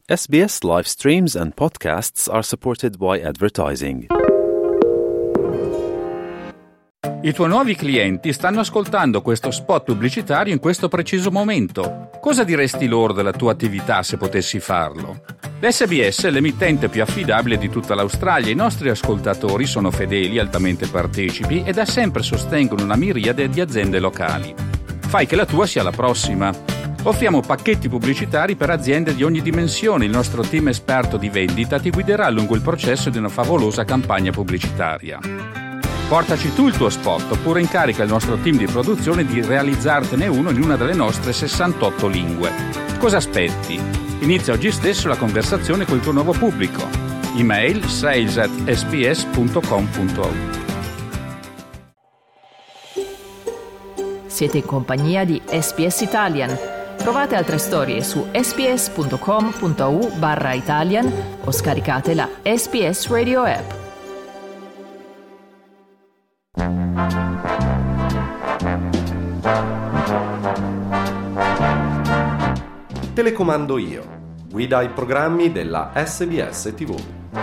SBS live streams and podcasts are supported by advertising. I tuoi nuovi clienti stanno ascoltando questo spot pubblicitario in questo preciso momento. Cosa diresti loro della tua attività se potessi farlo? L'SBS è l'emittente più affidabile di tutta l'Australia. I nostri ascoltatori sono fedeli, altamente partecipi e da sempre sostengono una miriade di aziende locali. Fai che la tua sia la prossima. Offriamo pacchetti pubblicitari per aziende di ogni dimensione. Il nostro team esperto di vendita ti guiderà lungo il processo di una favolosa campagna pubblicitaria. Portaci tu il tuo spot oppure incarica il nostro team di produzione di realizzartene uno in una delle nostre 68 lingue. Cosa aspetti? Inizia oggi stesso la conversazione col tuo nuovo pubblico. Email sales@sbs.com.au. Siete in compagnia di SBS Italian. Trovate altre storie su sbs.com.au/Italian o scaricate la SBS Radio app. Telecomando io, guida ai programmi della SBS TV.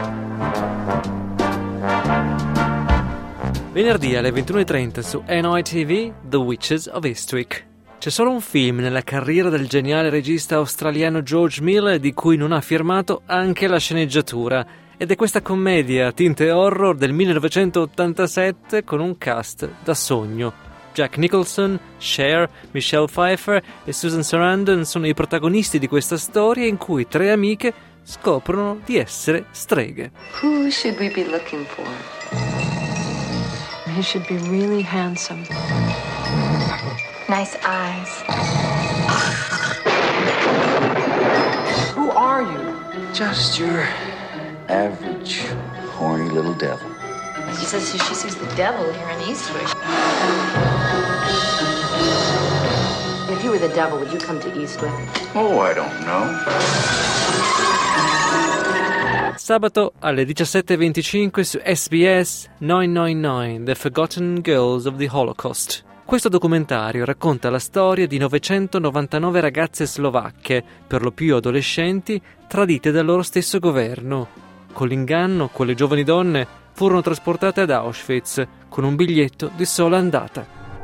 Venerdì alle 21:30 su NITV The Witches of Eastwick. C'è solo un film nella carriera del geniale regista australiano George Miller di cui non ha firmato anche la sceneggiatura, ed è questa commedia a tinte horror del 1987 con un cast da sogno. Jack Nicholson, Cher, Michelle Pfeiffer e Susan Sarandon sono i protagonisti di questa storia in cui tre amiche scoprono di essere streghe. Who should we be looking for? He should be really handsome. Nice eyes. Who are you? Just your average horny little devil. She says she sees the devil here in Eastwick. If you were the devil, would you come to Eastwick? Oh, I don't know. Sabato alle 17:25 su SBS 999 The Forgotten Girls of the Holocaust. Questo documentario racconta la storia di 999 ragazze slovacche, per lo più adolescenti, tradite dal loro stesso governo. Con l'inganno, quelle giovani donne furono trasportate ad Auschwitz con un biglietto di sola andata.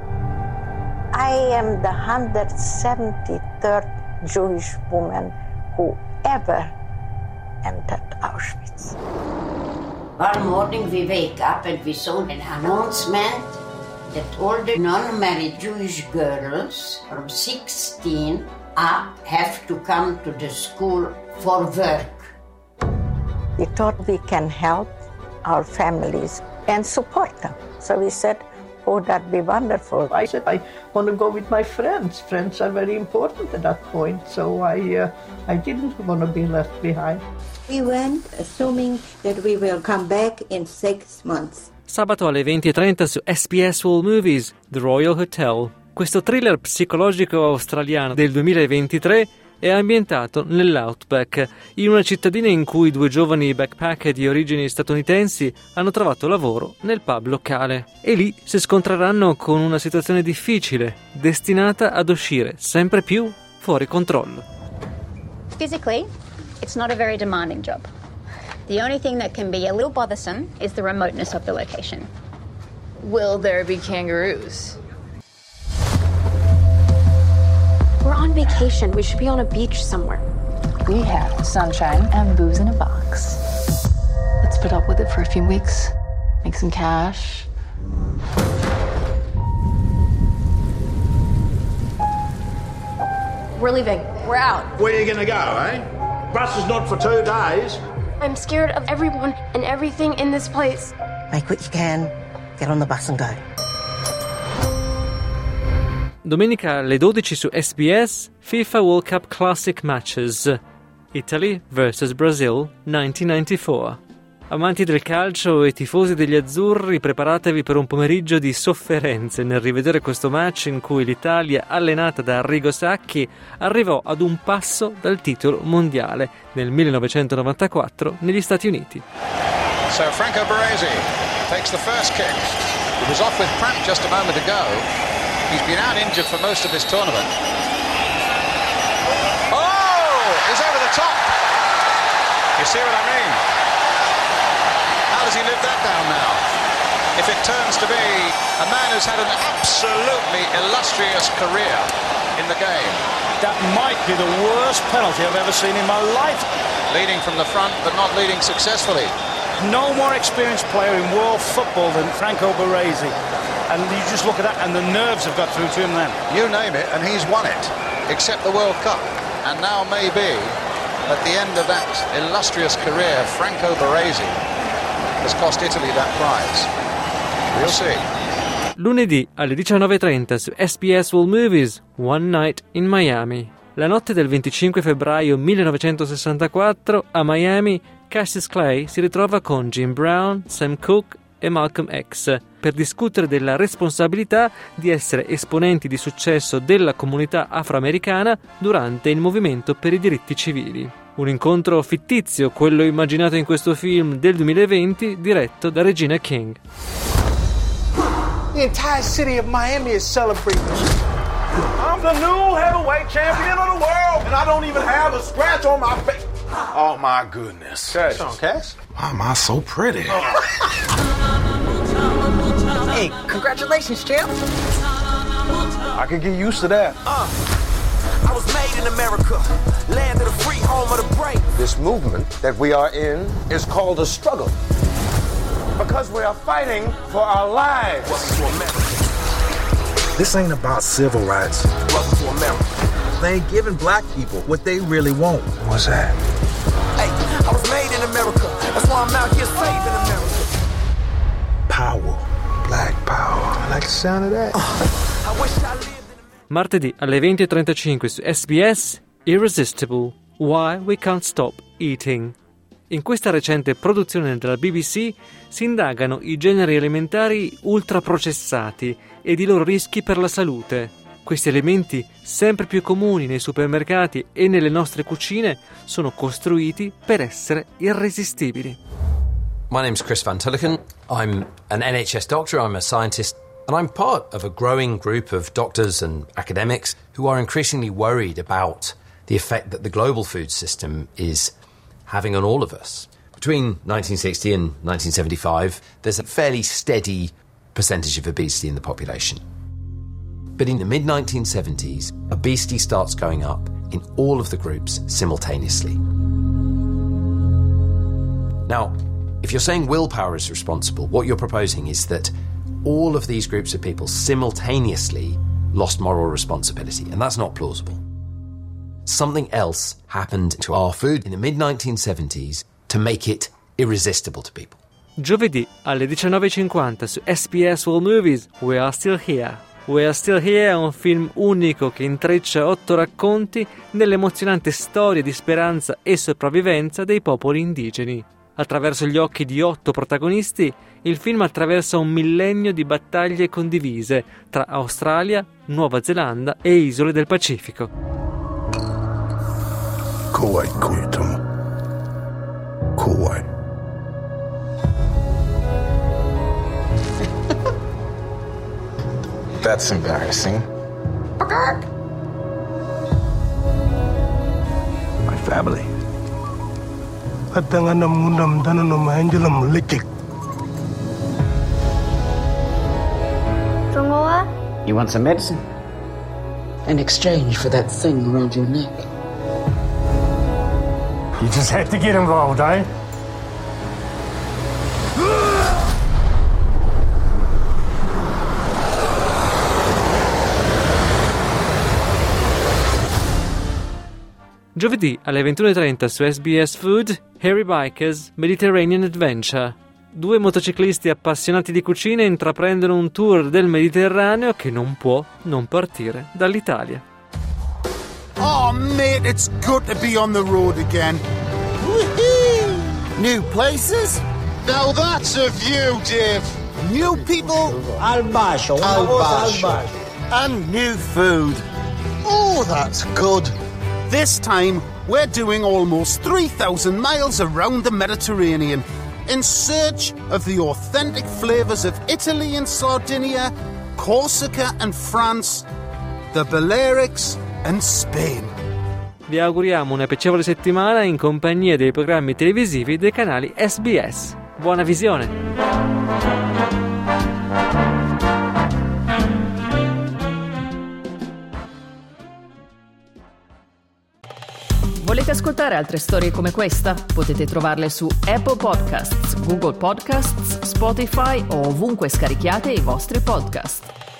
I am the 173rd Jewish woman who ever entered Auschwitz. One morning we wake up and we saw an announcement that all the non-married Jewish girls from 16 up have to come to the school for work. We thought we can help our families and support them. So we said, oh, that'd be wonderful. I said, I want to go with my friends. Friends are very important at that point. So I didn't want to be left behind. We went assuming that we will come back in 6 months. Sabato alle 20:30 su SBS All Movies, The Royal Hotel. Questo thriller psicologico australiano del 2023 è ambientato nell'Outback, in una cittadina in cui due giovani backpacker di origini statunitensi hanno trovato lavoro nel pub locale. E lì si scontreranno con una situazione difficile, destinata ad uscire sempre più fuori controllo. Physically, it's not a very demanding job. The only thing that can be a little bothersome is the remoteness of the location. Will there be kangaroos? We're on vacation. We should be on a beach somewhere. We have sunshine and booze in a box. Let's put up with it for a few weeks. Make some cash. We're leaving. We're out. Where are you gonna go, eh? Bus is not for 2 days. I'm scared of everyone and everything in this place. Make what you can. Get on the bus and go. Domenica alle 12 su SBS FIFA World Cup Classic Matches. Italy vs Brazil 1994. Amanti del calcio e tifosi degli azzurri, preparatevi per un pomeriggio di sofferenze nel rivedere questo match in cui l'Italia, allenata da Arrigo Sacchi, arrivò ad un passo dal titolo mondiale nel 1994 negli Stati Uniti. So Franco Baresi takes the first kick. He was off with cramp just a moment ago. He's been out injured for most of this tournament. Oh! He's over the top. You see what I mean? How does he live that down now? If it turns to be a man who's had an absolutely illustrious career in the game. That might be the worst penalty I've ever seen in my life. Leading from the front, but not leading successfully. No more experienced player in world football than Franco Baresi. And you just look at that, and the nerves have got through to him then. You name it, and he's won it, except the World Cup. And now maybe, at the end of that illustrious career, Franco Baresi has cost Italy that prize. We'll see. Lunedì alle 19:30 su SBS World Movies, One Night in Miami. La notte del 25 febbraio 1964 a Miami, Cassius Clay si ritrova con Jim Brown, Sam Cooke e Malcolm X per discutere della responsabilità di essere esponenti di successo della comunità afroamericana durante il movimento per i diritti civili. Un incontro fittizio, quello immaginato in questo film del 2020 diretto da Regina King. The entire city of Miami is celebrating. I'm the new heavyweight champion of the world, and I don't even have a scratch on my face. Oh my goodness. Cash. What's on, Cash? Why am I so pretty? Hey, congratulations, champ. I can get used to that. I was made in America, land of the free, home of the brave. This movement that we are in is called a struggle. Because we are fighting for our lives. Welcome to America. This ain't about civil rights. Welcome to America. They ain't giving black people what they really want. What's that? Hey, I was made in America. That's why I'm out here saving America. Power. Black power. I like the sound of that. I wish I lived in Martedì alle 20:35 su SBS, Irresistible, Why We Can't Stop Eating. In questa recente produzione della BBC si indagano i generi alimentari ultraprocessati ed i loro rischi per la salute. Questi elementi, sempre più comuni nei supermercati e nelle nostre cucine, sono costruiti per essere irresistibili. My name's Chris Van Tulliken. I'm an NHS doctor, I'm a scientist, and I'm part of a growing group of doctors and academics who are increasingly worried about the effect that the global food system is having on all of us. Between 1960 and 1975, there's a fairly steady percentage of obesity in the population. But in the mid-1970s, obesity starts going up in all of the groups simultaneously. Now, if you're saying willpower is responsible, what you're proposing is that all of these groups of people simultaneously lost moral responsibility, and that's not plausible. Something else happened to our food in the mid-1970s to make it irresistible to people. Giovedì alle 19:50 su SBS World Movies, We Are Still Here. We Are Still Here è un film unico che intreccia 8 racconti nell'emozionante storia di speranza e sopravvivenza dei popoli indigeni. Attraverso gli occhi di 8 protagonisti, il film attraversa un millennio di battaglie condivise tra Australia, Nuova Zelanda e isole del Pacifico. Kuwait, Kuwait. That's embarrassing. My family. You want some medicine? In exchange for that thing around your neck. You just had to get involved, eh? Giovedì alle 21:30 su SBS Food, Hairy Bikers Mediterranean Adventure. 2 motociclisti appassionati di cucina intraprendono un tour del Mediterraneo che non può non partire dall'Italia. Oh, mate, it's good to be on the road again. Woohoo! New places? Now that's a view, Dave. New people? Albascio. And new food. Oh, that's good. This time, we're doing almost 3,000 miles around the Mediterranean in search of the authentic flavours of Italy and Sardinia, Corsica and France, the Balearics and Spain. vi auguriamo una piacevole settimana in compagnia dei programmi televisivi dei canali SBS. Buona visione! Volete ascoltare altre storie come questa? Potete trovarle su Apple Podcasts, Google Podcasts, Spotify o ovunque scarichiate i vostri podcast.